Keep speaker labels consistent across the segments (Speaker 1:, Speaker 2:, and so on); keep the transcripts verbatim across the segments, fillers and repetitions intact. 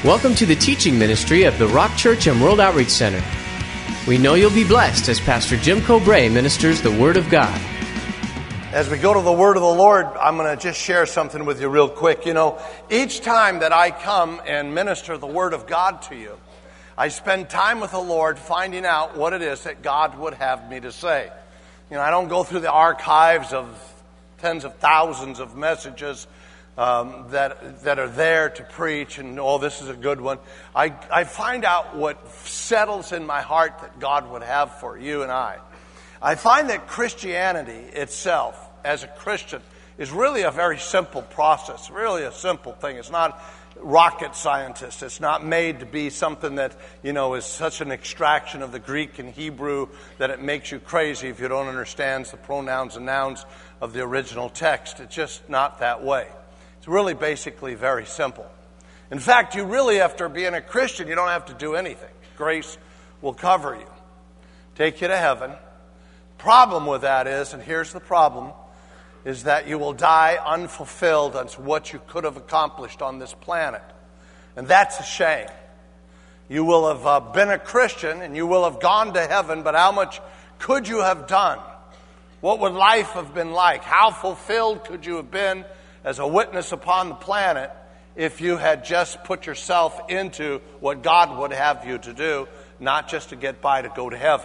Speaker 1: Welcome to the teaching ministry of the Rock Church and World Outreach Center. We know you'll be blessed as Pastor Jim Cobray ministers the Word of God.
Speaker 2: As we go to the Word of the Lord, I'm going to just share something with you real quick. You know, each time that I come and minister the Word of God to you, I spend time with the Lord finding out what it is that God would have me to say. You know, I don't go through the archives of tens of thousands of messages um, that that are there to preach and, oh, this is a good one. I, I find out what settles in my heart that God would have for you and I. I find that Christianity itself, as a Christian, is really a very simple process, really a simple thing. It's not rocket scientist. It's not made to be something that, you know, is such an extraction of the Greek and Hebrew that it makes you crazy if you don't understand the pronouns and nouns of the original text. It's just not that way. It's really basically very simple. In fact, you really, after being a Christian, you don't have to do anything. Grace will cover you, take you to heaven. Problem with that is, and here's the problem, is that you will die unfulfilled on what you could have accomplished on this planet. And that's a shame. You will have uh, been a Christian and you will have gone to heaven, but how much could you have done? What would life have been like? How fulfilled could you have been as a witness upon the planet if you had just put yourself into what God would have you to do, not just to get by to go to heaven?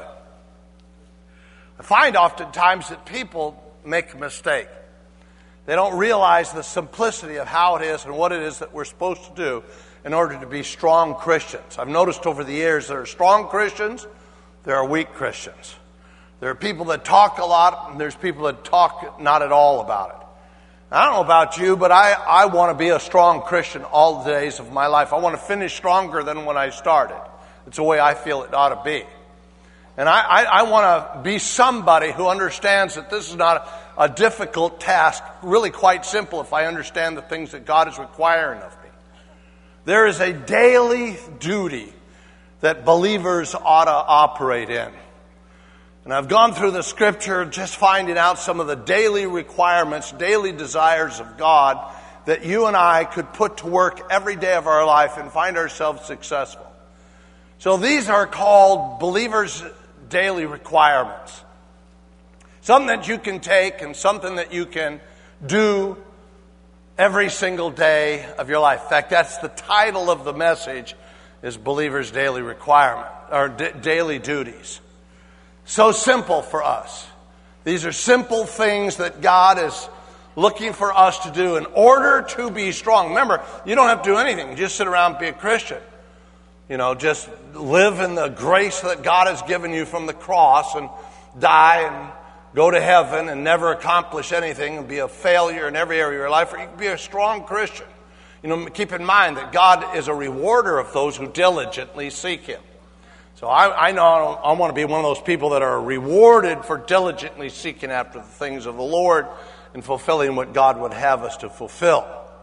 Speaker 2: I find oftentimes that people make a mistake. They don't realize the simplicity of how it is and what it is that we're supposed to do in order to be strong Christians. I've noticed over the years there are strong Christians, there are weak Christians. There are people that talk a lot, and there's people that talk not at all about it. I don't know about you, but I, I want to be a strong Christian all the days of my life. I want to finish stronger than when I started. It's the way I feel it ought to be. And I, I, I want to be somebody who understands that this is not a, a difficult task, really quite simple if I understand the things that God is requiring of me. There is a daily duty that believers ought to operate in. And I've gone through the scripture just finding out some of the daily requirements, daily desires of God that you and I could put to work every day of our life and find ourselves successful. So these are called believers' daily requirements. Something that you can take and something that you can do every single day of your life. In fact, that's the title of the message, is Believers' Daily Requirement, or d- Daily Duties. So simple for us. These are simple things that God is looking for us to do in order to be strong. Remember, you don't have to do anything. You just sit around and be a Christian. You know, just live in the grace that God has given you from the cross and die and go to heaven and never accomplish anything and be a failure in every area of your life. Or you can be a strong Christian. You know, keep in mind that God is a rewarder of those who diligently seek Him. So I, I know I want to be one of those people that are rewarded for diligently seeking after the things of the Lord and fulfilling what God would have us to fulfill.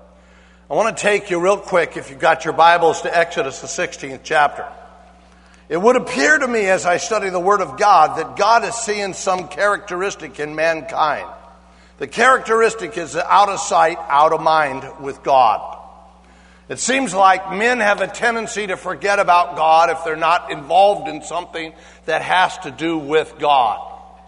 Speaker 2: I want to take you real quick, if you've got your Bibles, to Exodus, the sixteenth chapter. It would appear to me as I study the Word of God that God is seeing some characteristic in mankind. The characteristic is out of sight, out of mind with God. It seems like men have a tendency to forget about God if they're not involved in something that has to do with God.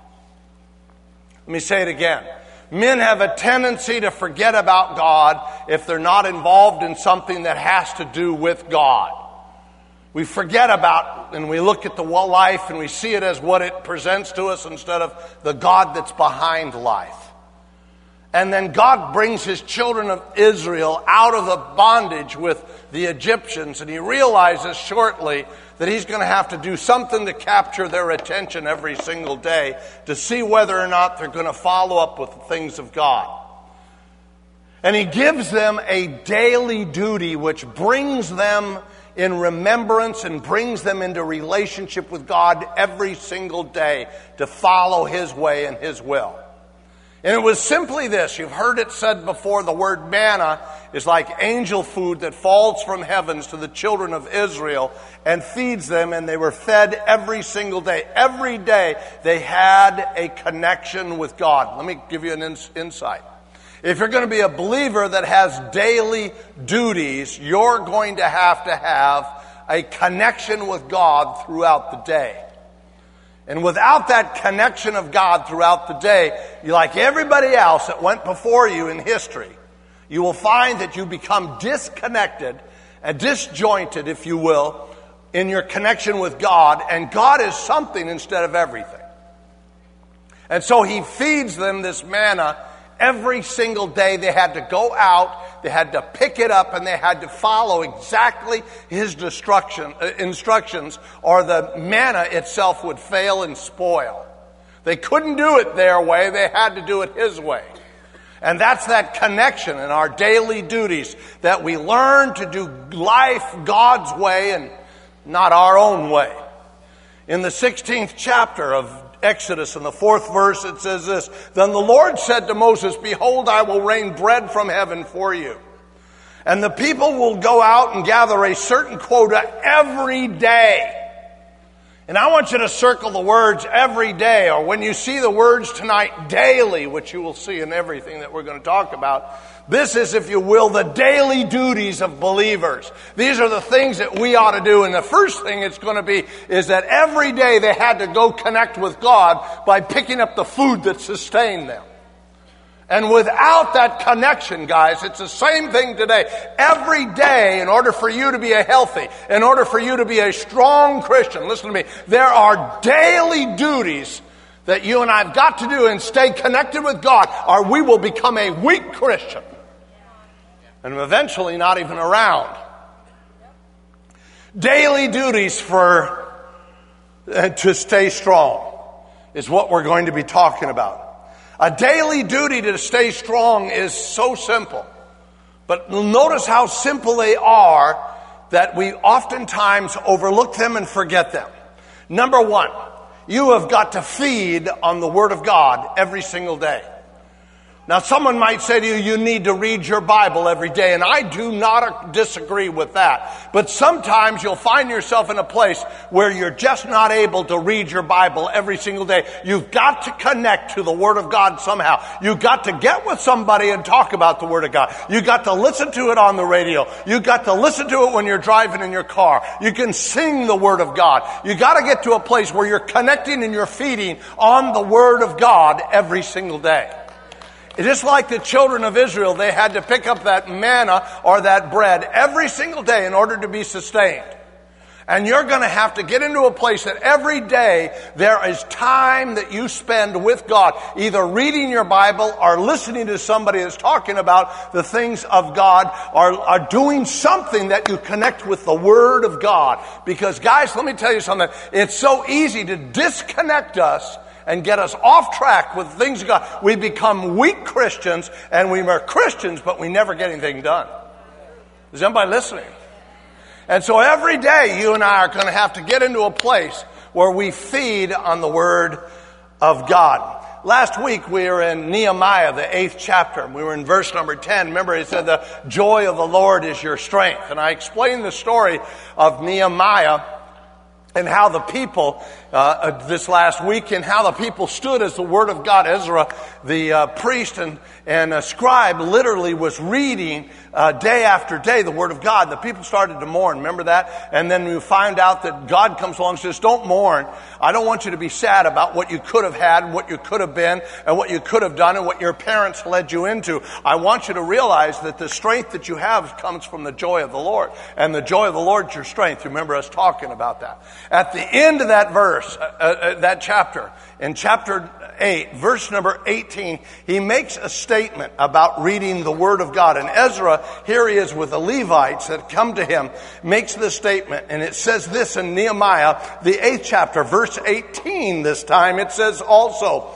Speaker 2: Let me say it again. Men have a tendency to forget about God if they're not involved in something that has to do with God. We forget about, and we look at the life and we see it as what it presents to us instead of the God that's behind life. And then God brings His children of Israel out of the bondage with the Egyptians, and He realizes shortly that He's going to have to do something to capture their attention every single day to see whether or not they're going to follow up with the things of God. And He gives them a daily duty which brings them in remembrance and brings them into relationship with God every single day to follow His way and His will. And it was simply this. You've heard it said before, the word manna is like angel food that falls from heavens to the children of Israel and feeds them, and they were fed every single day. Every day they had a connection with God. Let me give you an ins- insight. If you're going to be a believer that has daily duties, you're going to have to have a connection with God throughout the day. And without that connection of God throughout the day, you like everybody else that went before you in history, you will find that you become disconnected and disjointed, if you will, in your connection with God. And God is something instead of everything. And so he feeds them this manna every single day. They had to go out, they had to pick it up, and they had to follow exactly his destruction, uh, instructions, or the manna itself would fail and spoil. They couldn't do it their way, they had to do it his way. And that's that connection in our daily duties, that we learn to do life God's way and not our own way. In the sixteenth chapter of Exodus, in the fourth verse, it says this: Then the Lord said to Moses, Behold, I will rain bread from heaven for you. And the people will go out and gather a certain quota every day. And I want you to circle the words every day, or when you see the words tonight, daily, which you will see in everything that we're going to talk about. This is, if you will, the daily duties of believers. These are the things that we ought to do. And the first thing it's going to be is that every day they had to go connect with God by picking up the food that sustained them. And without that connection, guys, it's the same thing today. Every day, in order for you to be a healthy, in order for you to be a strong Christian, listen to me, there are daily duties that you and I have got to do and stay connected with God, or we will become a weak Christian. And eventually not even around. Daily duties for uh, to stay strong is what we're going to be talking about. A daily duty to stay strong is so simple. But notice how simple they are that we oftentimes overlook them and forget them. Number one, you have got to feed on the Word of God every single day. Now, someone might say to you, you need to read your Bible every day, and I do not disagree with that. But sometimes you'll find yourself in a place where you're just not able to read your Bible every single day. You've got to connect to the Word of God somehow. You've got to get with somebody and talk about the Word of God. You've got to listen to it on the radio. You've got to listen to it when you're driving in your car. You can sing the Word of God. You've got to get to a place where you're connecting and you're feeding on the Word of God every single day. Just like the children of Israel, they had to pick up that manna or that bread every single day in order to be sustained. And you're going to have to get into a place that every day there is time that you spend with God, either reading your Bible or listening to somebody that's talking about the things of God, or, or doing something that you connect with the Word of God. Because guys, let me tell you something. It's so easy to disconnect us and get us off track with things of God. We become weak Christians, and we are Christians, but we never get anything done. Is anybody listening? And so every day you and I are going to have to get into a place where we feed on the Word of God. Last week we were in Nehemiah, the eighth chapter. We were in verse number ten. Remember, it said, the joy of the Lord is your strength. And I explained the story of Nehemiah and how the people, uh, this last week, and how the people stood as the Word of God. Ezra, the uh, priest and, and a scribe, literally was reading uh, day after day the Word of God. The people started to mourn. Remember that? And then we find out that God comes along and says, don't mourn. I don't want you to be sad about what you could have had, and what you could have been, and what you could have done, and what your parents led you into. I want you to realize that the strength that you have comes from the joy of the Lord. And the joy of the Lord is your strength. Remember us talking about that. At the end of that verse, uh, uh, that chapter, in chapter eight, verse number eighteen, he makes a statement about reading the Word of God. And Ezra, here he is with the Levites that come to him, makes this statement. And it says this in Nehemiah, the eighth chapter, verse eighteen this time. It says also,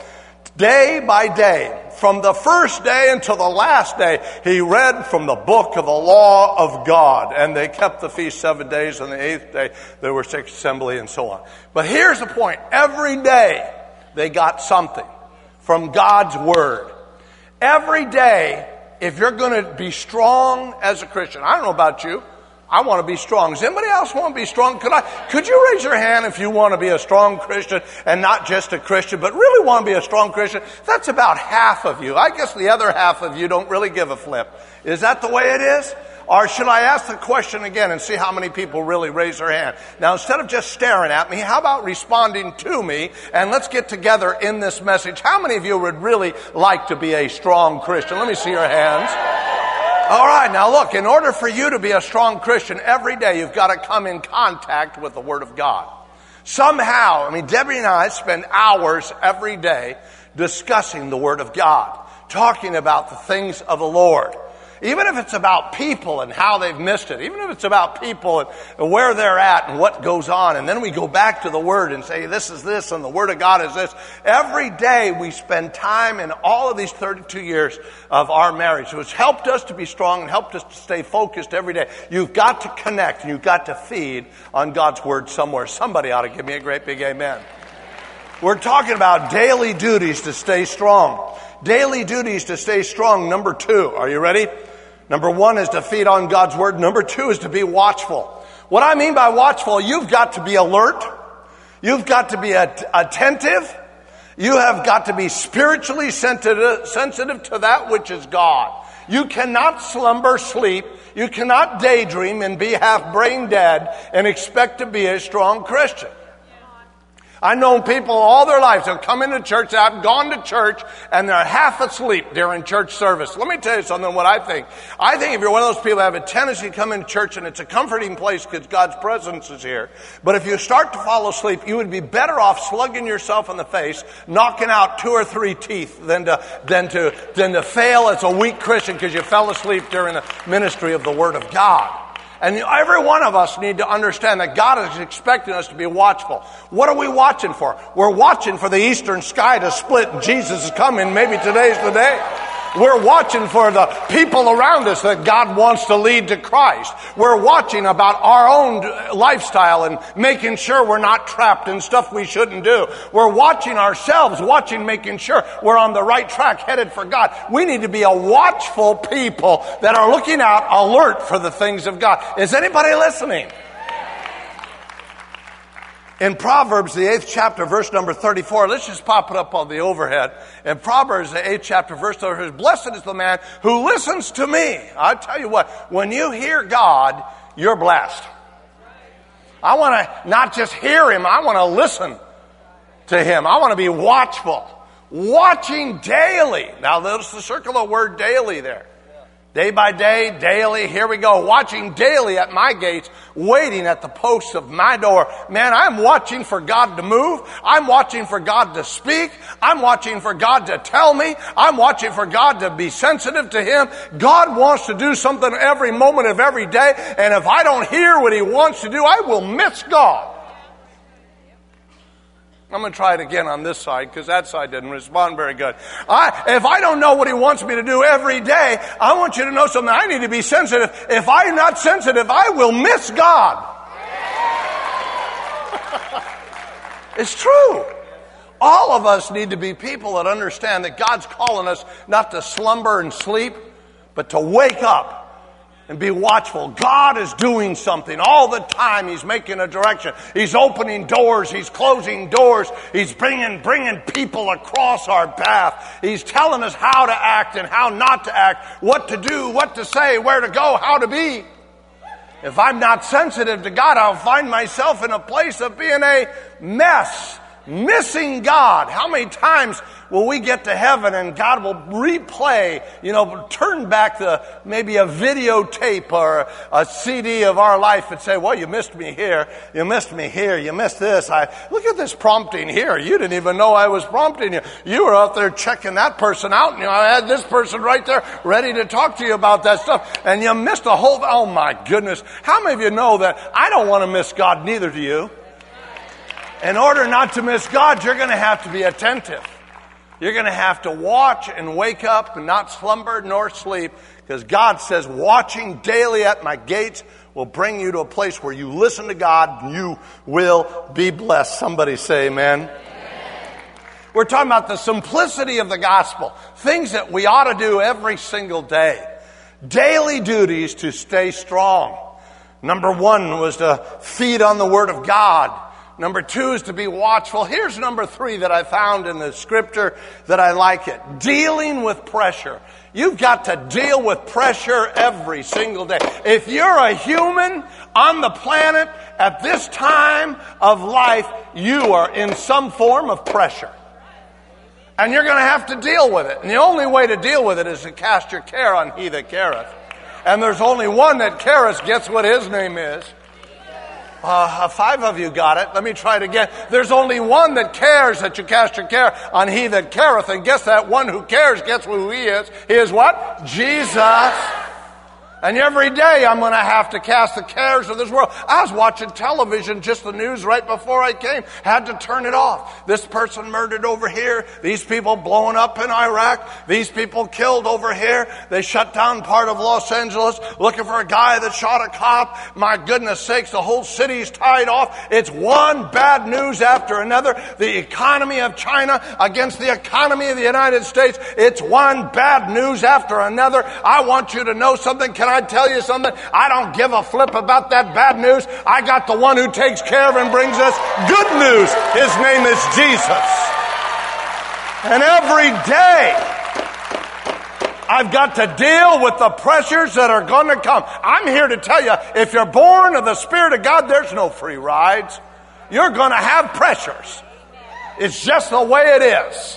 Speaker 2: day by day, from the first day until the last day, he read from the book of the law of God. And they kept the feast seven days, and the eighth day there were six assembly, and so on. But here's the point. Every day they got something from God's Word. Every day, if you're going to be strong as a Christian, I don't know about you, I want to be strong. Does anybody else want to be strong? Could I, could you raise your hand if you want to be a strong Christian and not just a Christian, but really want to be a strong Christian? That's about half of you. I guess the other half of you don't really give a flip. Is that the way it is? Or should I ask the question again and see how many people really raise their hand? Now, instead of just staring at me, how about responding to me? And let's get together in this message. How many of you would really like to be a strong Christian? Let me see your hands. All right, now look, in order for you to be a strong Christian, every day you've got to come in contact with the Word of God. Somehow, I mean, Debbie and I spend hours every day discussing the Word of God, talking about the things of the Lord. Even if it's about people and how they've missed it. Even if it's about people and where they're at and what goes on. And then we go back to the Word and say, this is this and the Word of God is this. Every day we spend time in all of these thirty-two years of our marriage. So it's helped us to be strong and helped us to stay focused every day. You've got to connect. You've got to feed on God's Word somewhere. Somebody ought to give me a great big amen. We're talking about daily duties to stay strong. Daily duties to stay strong. Number two. Are you ready? Number one is to feed on God's Word. Number two is to be watchful. What I mean by watchful, you've got to be alert. You've got to be attentive. You have got to be spiritually sensitive, sensitive to that which is God. You cannot slumber, sleep. You cannot daydream and be half brain dead and expect to be a strong Christian. I've known people all their lives who come into church, I've gone to church, and they're half asleep during church service. Let me tell you something, what I think. I think if you're one of those people that have a tendency to come into church and it's a comforting place because God's presence is here. But if you start to fall asleep, you would be better off slugging yourself in the face, knocking out two or three teeth than to, than to, than to fail as a weak Christian because you fell asleep during the ministry of the Word of God. And every one of us need to understand that God is expecting us to be watchful. What are we watching for? We're watching for the eastern sky to split and Jesus is coming. Maybe today's the day. We're watching for the people around us that God wants to lead to Christ. We're watching about our own lifestyle and making sure we're not trapped in stuff we shouldn't do. We're watching ourselves, watching, making sure we're on the right track, headed for God. We need to be a watchful people that are looking out, alert for the things of God. Is anybody listening? In Proverbs, the eighth chapter, verse number thirty-four, let's just pop it up on the overhead. In Proverbs, the eighth chapter, verse thirty-four, blessed is the man who listens to me. I tell you what, when you hear God, you're blessed. I want to not just hear Him, I want to listen to Him. I want to be watchful. Watching daily. Now, there's the circle of word daily there. Day by day, daily, here we go. Watching daily at my gates, waiting at the posts of my door. Man, I'm watching for God to move. I'm watching for God to speak. I'm watching for God to tell me. I'm watching for God to be sensitive to Him. God wants to do something every moment of every day. And if I don't hear what He wants to do, I will miss God. I'm going to try it again on this side because that side didn't respond very good. I, if I don't know what He wants me to do every day, I want you to know something. I need to be sensitive. If I'm not sensitive, I will miss God. It's true. All of us need to be people that understand that God's calling us not to slumber and sleep, but to wake up and be watchful. God is doing something all the time. He's making a direction. He's opening doors. He's closing doors. He's bringing, bringing people across our path. He's telling us how to act and how not to act, what to do, what to say, where to go, how to be. If I'm not sensitive to God, I'll find myself in a place of being a mess, missing God. How many times will we get to heaven and God will replay, you know, turn back the, maybe a videotape or a C D of our life and say, well, you missed me here, you missed me here, you missed this. I look at this prompting here. You didn't even know I was prompting you. You were out there checking that person out, and you know, I had this person right there ready to talk to you about that stuff, and you missed a whole, oh my goodness. How many of you know that I don't want to miss God, neither do you? In order not to miss God, you're going to have to be attentive. You're going to have to watch and wake up and not slumber nor sleep, because God says watching daily at my gates will bring you to a place where you listen to God and you will be blessed. Somebody say amen. Amen. We're talking about the simplicity of the gospel, things that we ought to do every single day. Daily duties to stay strong. Number one was to feed on the Word of God. Number two is to be watchful. Here's number three that I found in the scripture that I like it. Dealing with pressure. You've got to deal with pressure every single day. If you're a human on the planet at this time of life, you are in some form of pressure. And you're going to have to deal with it. And the only way to deal with it is to cast your care on He that careth. And there's only one that careth. Guess what His name is? Uh, five of you got it. Let me try it again. There's only one that cares that you cast your care on He that careth. And guess that one who cares, guess who He is? He is what? Jesus. And every day I'm going to have to cast the cares of this world. I was watching television, just the news right before I came. Had to turn it off. This person murdered over here. These people blowing up in Iraq. These people killed over here. They shut down part of Los Angeles looking for a guy that shot a cop. My goodness sakes, the whole city's tied off. It's one bad news after another. The economy of China against the economy of the United States. It's one bad news after another. I want you to know something. Can I tell you something? I don't give a flip about that bad news. I got the one who takes care of and brings us good news. His name is Jesus. And every day, I've got to deal with the pressures that are going to come. I'm here to tell you, if you're born of the Spirit of God, there's no free rides. You're going to have pressures. It's just the way it is.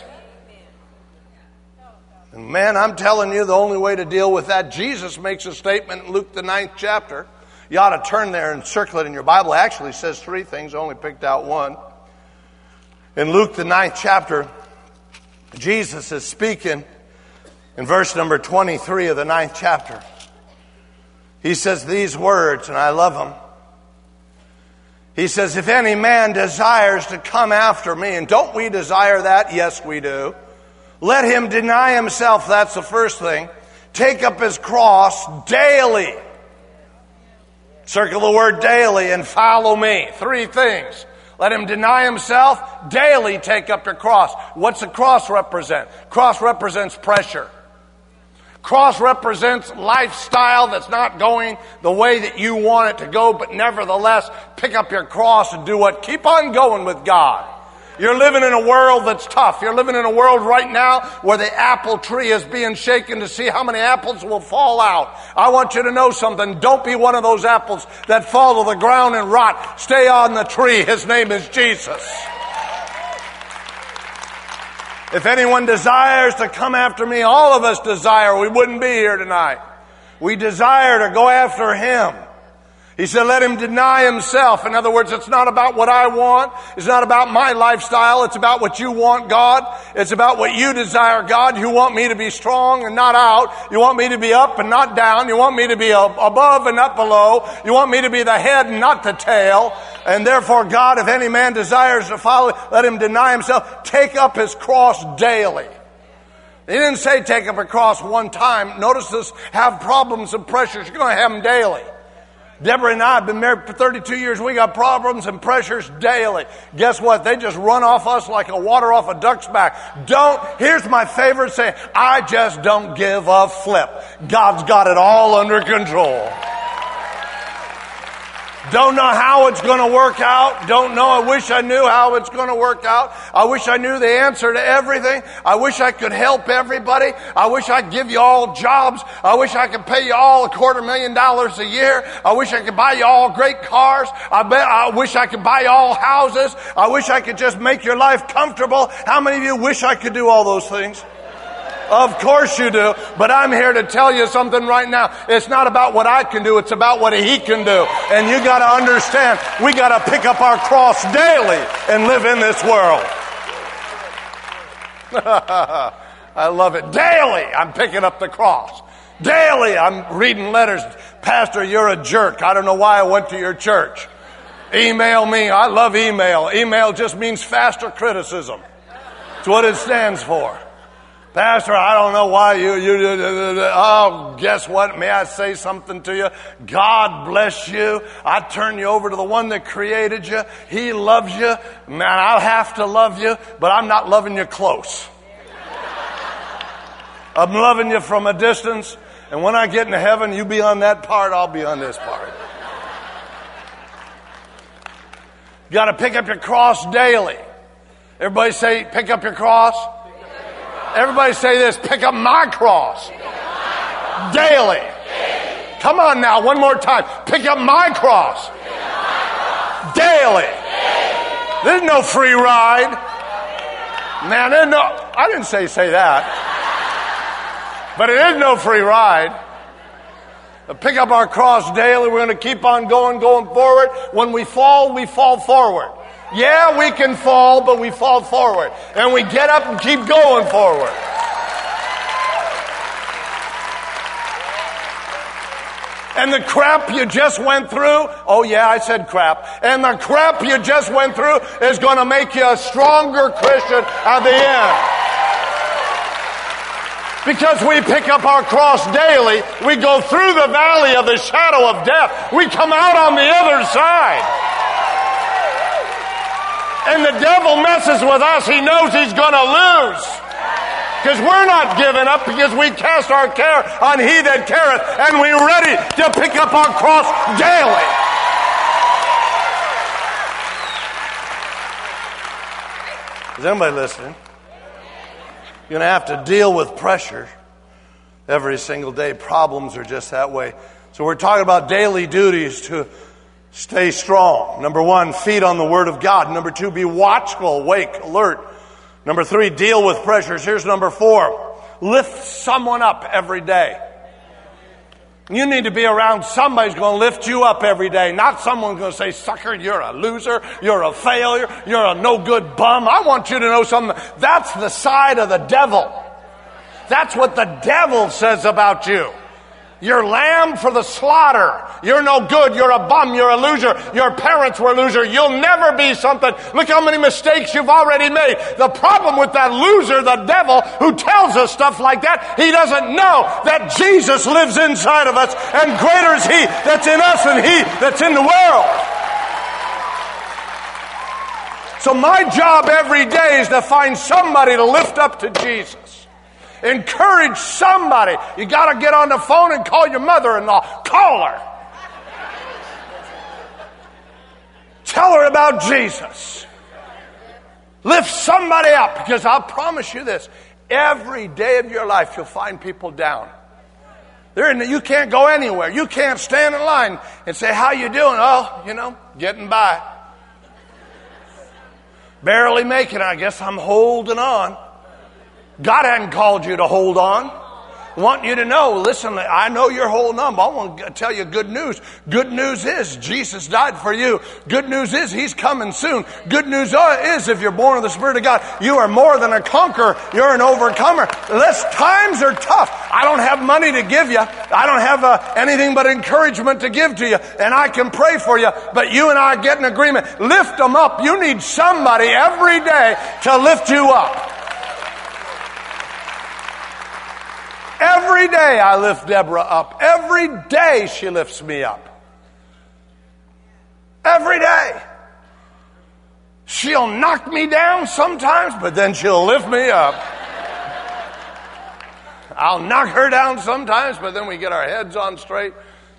Speaker 2: And man, I'm telling you, the only way to deal with that, Jesus makes a statement in Luke the ninth chapter. You ought to turn there and circle it in your Bible. It actually says three things. I only picked out one. In Luke the ninth chapter, Jesus is speaking in verse number twenty-three of the ninth chapter. He says these words, and I love them. He says, if any man desires to come after me, and don't we desire that? Yes, we do. Let him deny himself, that's the first thing. Take up his cross daily. Circle the word daily and follow me. Three things. Let him deny himself, daily take up your cross. What's the cross represent? Cross represents pressure. Cross represents lifestyle that's not going the way that you want it to go, but nevertheless, pick up your cross and do what? Keep on going with God. You're living in a world that's tough. You're living in a world right now where the apple tree is being shaken to see how many apples will fall out. I want you to know something. Don't be one of those apples that fall to the ground and rot. Stay on the tree. His name is Jesus. If anyone desires to come after me, all of us desire. We wouldn't be here tonight. We desire to go after Him. He said, let him deny himself. In other words, it's not about what I want. It's not about my lifestyle. It's about what you want, God. It's about what you desire, God. You want me to be strong and not out. You want me to be up and not down. You want me to be above and not below. You want me to be the head and not the tail. And therefore, God, if any man desires to follow, let him deny himself. Take up his cross daily. He didn't say take up a cross one time. Notice this, have problems and pressures. You're going to have them daily. Deborah and I have been married for thirty-two years. We got problems and pressures daily. Guess what? They just run off us like a water off a duck's back. Don't, here's my favorite saying, I just don't give a flip. God's got it all under control. Don't know how it's going to work out. Don't know. I wish I knew how it's going to work out. I wish I knew the answer to everything. I wish I could help everybody. I wish I could give you all jobs. I wish I could pay you all a quarter million dollars a year. I wish I could buy you all great cars. I bet I wish I could buy you all houses. I wish I could just make your life comfortable. How many of you wish I could do all those things? Of course you do, but I'm here to tell you something right now. It's not about what I can do, it's about what He can do. And you got to understand, we got to pick up our cross daily and live in this world. I love it. Daily, I'm picking up the cross. Daily, I'm reading letters. Pastor, you're a jerk. I don't know why I went to your church. Email me. I love email. Email just means faster criticism. It's what it stands for. Pastor, I don't know why you, you, oh, guess what? May I say something to you? God bless you. I turn you over to the one that created you. He loves you. Man, I'll have to love you, but I'm not loving you close. I'm loving you from a distance. And when I get into heaven, you be on that part, I'll be on this part. You got to pick up your cross daily. Everybody say, pick up your cross. Everybody say this, pick up my cross. Daily. Come on now, one more time. Pick up my cross. Daily. There's no free ride. Man, there's no, I didn't say say that. But it is no free ride. But pick up our cross daily. We're going to keep on going, going forward. When we fall, we fall forward. Yeah, we can fall, but we fall forward. And we get up and keep going forward. And the crap you just went through, oh yeah, I said crap. And the crap you just went through is going to make you a stronger Christian at the end. Because we pick up our cross daily, we go through the valley of the shadow of death. We come out on the other side. And the devil messes with us. He knows he's going to lose. Because we're not giving up, because we cast our care on he that careth, and we're ready to pick up our cross daily. Is anybody listening? You're going to have to deal with pressure every single day. Problems are just that way. So we're talking about daily duties to stay strong. Number one, feed on the Word of God. Number two, be watchful, awake, alert. Number three, deal with pressures. Here's number four, lift someone up every day. You need to be around somebody who's going to lift you up every day. Not someone going to say, sucker, you're a loser, you're a failure, you're a no good bum. I want you to know something. That's the side of the devil. That's what the devil says about you. You're lamb for the slaughter. You're no good. You're a bum. You're a loser. Your parents were a loser. You'll never be something. Look how many mistakes you've already made. The problem with that loser, the devil, who tells us stuff like that, he doesn't know that Jesus lives inside of us, and greater is he that's in us than he that's in the world. So my job every day is to find somebody to lift up to Jesus. Encourage somebody. You got to get on the phone and call your mother-in-law. Call her. Tell her about Jesus. Lift somebody up, because I'll promise you this. Every day of your life, you'll find people down. They're in the, you can't go anywhere. You can't stand in line and say, how you doing? Oh, you know, getting by. Barely making it. I guess I'm holding on. God hadn't called you to hold on. I want you to know, listen, I know you're holding on, but I want to tell you good news. Good news is Jesus died for you. Good news is he's coming soon. Good news is if you're born of the Spirit of God, you are more than a conqueror. You're an overcomer. Listen, times are tough. I don't have money to give you. I don't have uh, anything but encouragement to give to you. And I can pray for you, but you and I get an agreement. Lift them up. You need somebody every day to lift you up. Every day I lift Deborah up. Every day she lifts me up. Every day. She'll knock me down sometimes, but then she'll lift me up. I'll knock her down sometimes, but then we get our heads on straight.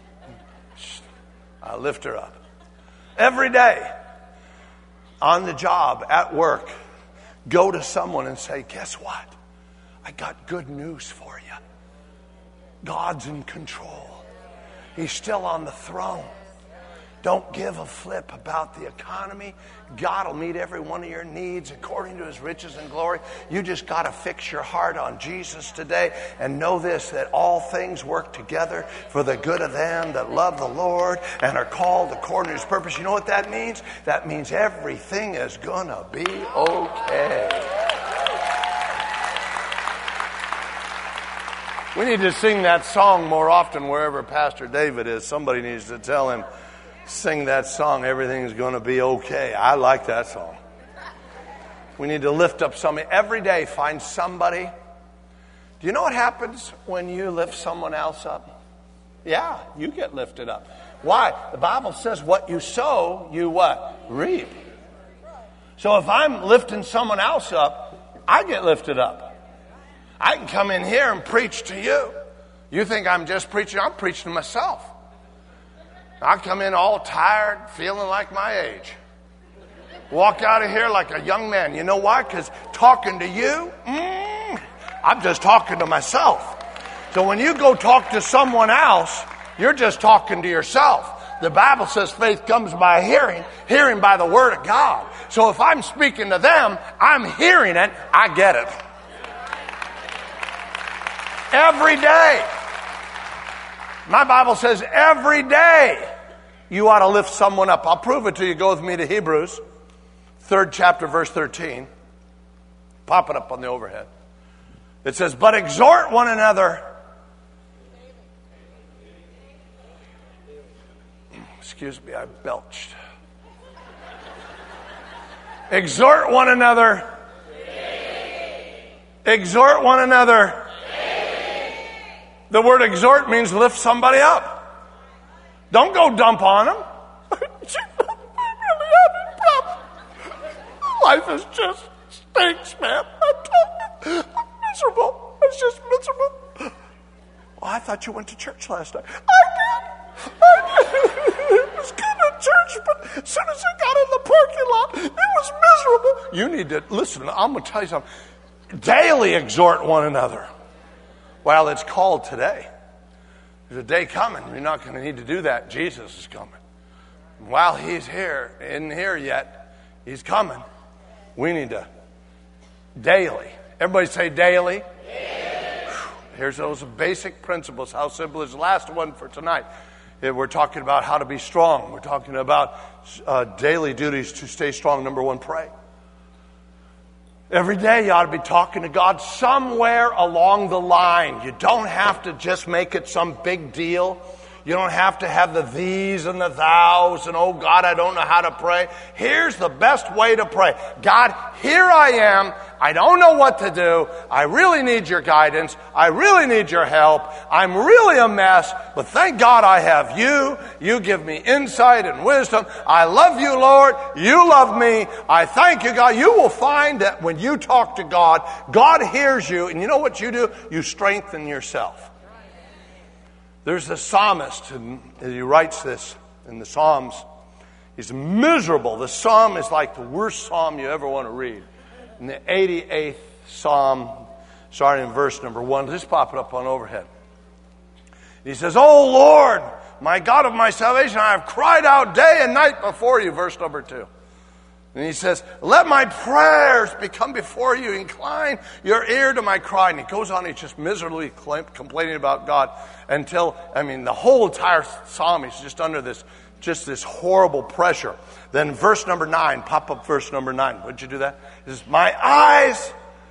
Speaker 2: I lift her up. Every day. On the job, at work. Go to someone and say, guess what? I got good news for you. God's in control. He's still on the throne. Don't give a flip about the economy. God will meet every one of your needs according to his riches and glory. You just got to fix your heart on Jesus today and know this, that all things work together for the good of them that love the Lord and are called according to his purpose. You know what that means? That means everything is going to be okay. We need to sing that song more often wherever Pastor David is. Somebody needs to tell him, sing that song, everything's going to be okay. I like that song. We need to lift up somebody. Every day, find somebody. Do you know what happens when you lift someone else up? Yeah, you get lifted up. Why? The Bible says what you sow, you what? Reap. So if I'm lifting someone else up, I get lifted up. I can come in here and preach to you. You think I'm just preaching? I'm preaching to myself. I come in all tired, feeling like my age. Walk out of here like a young man. You know why? Because talking to you, mm, I'm just talking to myself. So when you go talk to someone else, you're just talking to yourself. The Bible says faith comes by hearing, hearing by the word of God. So if I'm speaking to them, I'm hearing it, I get it. Every day. My Bible says every day you ought to lift someone up. I'll prove it to you. Go with me to Hebrews, third chapter, verse thirteen. Pop it up on the overhead. It says, but exhort one another. Excuse me, I belched. Exhort one another. Exhort one another. The word exhort means lift somebody up. Don't go dump on them. Life is just stinks, man. I'm miserable. It's just miserable. Well, I thought you went to church last night. I did. I did. It was good at church, but as soon as I got in the parking lot, it was miserable. You need to, listen, I'm going to tell you something. Daily exhort one another. Well, it's called today. There's a day coming. You're not going to need to do that. Jesus is coming. And while he's here, isn't here yet, he's coming. We need to daily. Everybody say daily. Daily. Here's those basic principles. How simple is the last one for tonight? We're talking about how to be strong. We're talking about uh, daily duties to stay strong. Number one, pray. Every day you ought to be talking to God somewhere along the line. You don't have to just make it some big deal. You don't have to have the these and the thous and, oh, God, I don't know how to pray. Here's the best way to pray. God, here I am. I don't know what to do. I really need your guidance. I really need your help. I'm really a mess, but thank God I have you. You give me insight and wisdom. I love you, Lord. You love me. I thank you, God. You will find that when you talk to God, God hears you, and you know what you do? You strengthen yourself. There's a psalmist, and he writes this in the Psalms. He's miserable. The psalm is like the worst psalm you ever want to read. In the eighty-eighth Psalm, starting in verse number one, just pop it up on overhead. He says, "Oh Lord, my God of my salvation, I have cried out day and night before you," verse number two. And he says, "Let my prayers become before you. Incline your ear to my cry." And he goes on, he's just miserably complaining about God until, I mean, the whole entire psalm, he's just under this, just this horrible pressure. Then verse number nine, pop up verse number nine. Would you do that? He says, "My eyes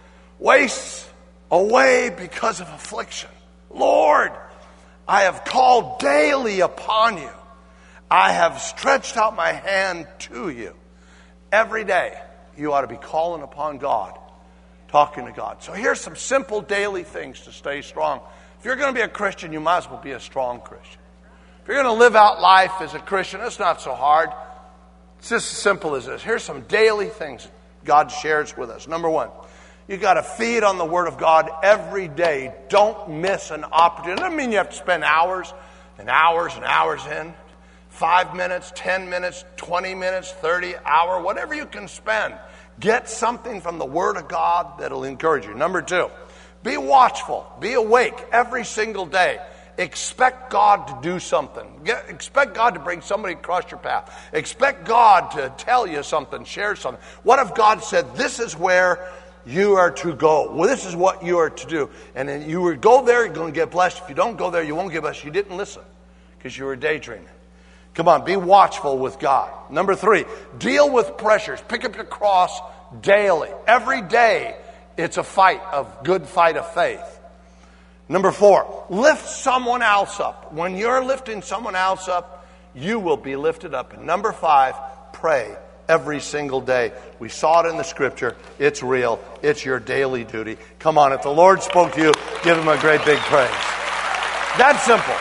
Speaker 2: waste away because of affliction. Lord, I have called daily upon you. I have stretched out my hand to you." Every day, you ought to be calling upon God, talking to God. So here's some simple daily things to stay strong. If you're going to be a Christian, you might as well be a strong Christian. If you're going to live out life as a Christian, it's not so hard. It's just as simple as this. Here's some daily things God shares with us. Number one, you got to feed on the Word of God every day. Don't miss an opportunity. It doesn't mean you have to spend hours and hours and hours in. Five minutes, ten minutes, twenty minutes, thirty, hour, whatever you can spend. Get something from the Word of God that'll encourage you. Number two, be watchful. Be awake every single day. Expect God to do something. Get, expect God to bring somebody across your path. Expect God to tell you something, share something. What if God said, this is where you are to go? Well, this is what you are to do. And then you would go there, you're going to get blessed. If you don't go there, you won't get blessed. You didn't listen because you were daydreaming. Come on, be watchful with God. Number three, deal with pressures. Pick up your cross daily. Every day, it's a fight, a good fight of faith. Number four, lift someone else up. When you're lifting someone else up, you will be lifted up. And number five, pray every single day. We saw it in the scripture. It's real. It's your daily duty. Come on, if the Lord spoke to you, give him a great big praise. That's simple.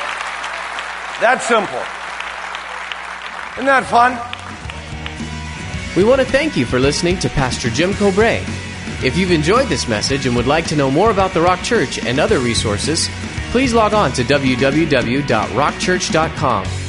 Speaker 2: That's simple. Isn't that fun?
Speaker 1: We want to thank you for listening to Pastor Jim Cobrae. If you've enjoyed this message and would like to know more about the Rock Church and other resources, please log on to w w w dot rock church dot com.